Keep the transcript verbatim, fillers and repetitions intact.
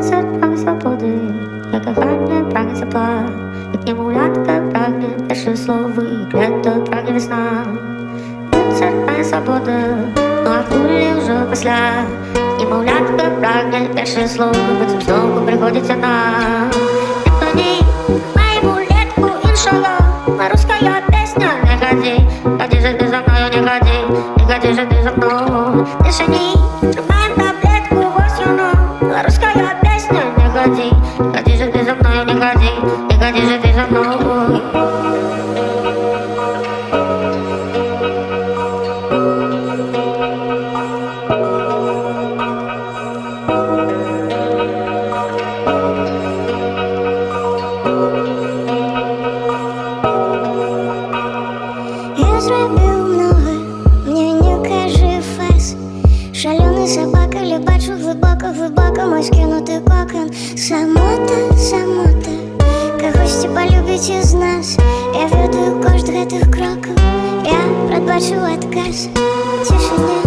Рицар прагне свободи, як кохання прагне тепла, як немовлятка прагне перші слови, лето прагне весна. Рицар прагне свободи, ну а кулі вже після. Немовлятка прагне перші слови, бо цим знову приходиться нам. Ніхто ні, маємо летку іншого, русская песня, не ходи, ходи же ти за мною, не ходи, не ходи же ти за мною. Тишині, тримаємо таблетку, ось воно, русская песня, не ходи, ходи же ти за мною, не ходи, не ходи же ти за мною. Я зробив много, мне не кажи фас. Шаленый собака, ли бачу глибоко-глибоко мой скинутий кокон. Самота, самота, когось полюбить із нас. Я веду кожд гэтых кроків, я прадбачу адказ. Тишиня.